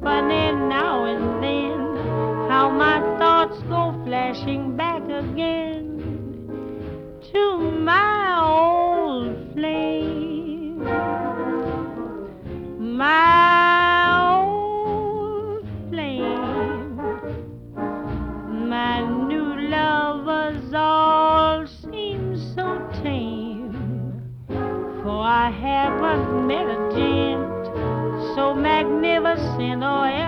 funny now and then how my thoughts go flashing back again to my old flame, my old flame. My new lovers all seem so tame, for I haven't met a gent so magnificent or